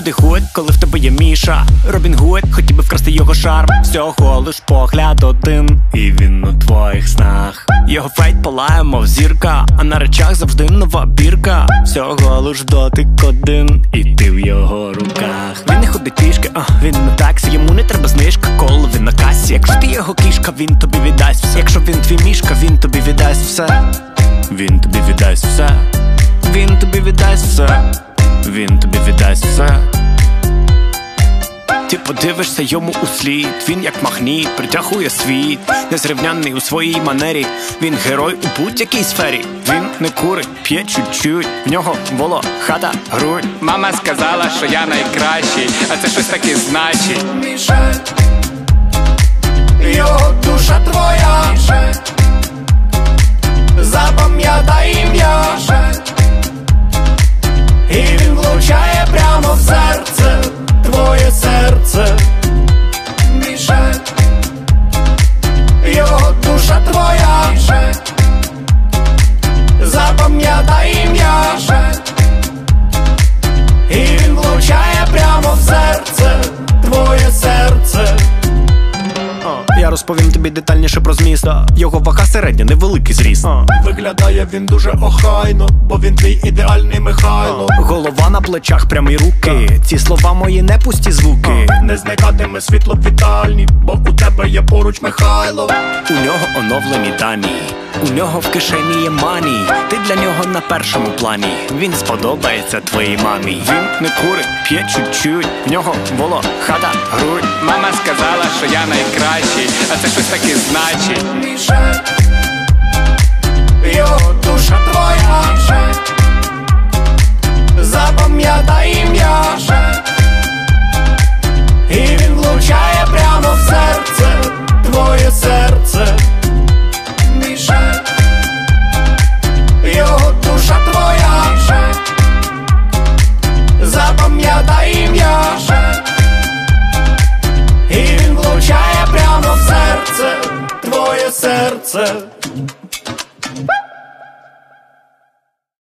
всюди ходь, коли в тебе є Міша. Робін Гуд, хотів би вкрасти його шарм. Всього лиш погляд один, і він у твоїх снах. Його фейт палає, мов зірка, а на речах завжди нова бірка. Всього лиш дотик один, і ти в його руках. Він не ходить пішки, він на таксі. Йому не треба знижка, коли він на касі. Якщо ти його кішка, він тобі віддасть все. Якщо він твій мішка, він тобі віддасть все. Він тобі віддасть все. Він тобі віддасть все. Він тобі віддасть все. Ти подивишся йому у слід. Він як магніт, притягує світ. Незрівнянний у своїй манері. Він герой у будь-якій сфері. Він не курить, п'є чуть-чуть. В нього воло, хата, грудь. Мама сказала, що я найкращий, а це щось таки значить. Мішель, його душа твоя. Мішель, запам'ятай ім'я. Мішель, і він влучає прямо в серце, твоє серце. Мішель, його душа твоя. Мішель, запам'ятай ім'я. Мішель, і він влучає прямо в серце, твоє серце. Я розповім тобі детальніше про зміст. Його вага середня, невеликий зріст. Виглядає він дуже охайно, бо він твій ідеальний Михайло. Голова на плечах, прямі руки. Ці слова мої не пусті звуки. Не зникатиме світло в вітальні, бо у тебе є поруч Михайло. У нього оновлені дані, у нього в кишені є мані. Ти для нього на першому плані. Він сподобається твоїй мамі. Він не курить, п'є чуть-чуть. В нього воло, хата, грудь. Мама сказала, що я найкращий, а це щось таки значить. Мішель, його душа твоя. Мішель, запам'ятай ім'я. Мішель, і він влучає прямо в серце, твоє серце. Мішель, його душа твоя. Мішель, запам'ятай ім'я. Мішель, і він влучає прямо в серце, твоє серце.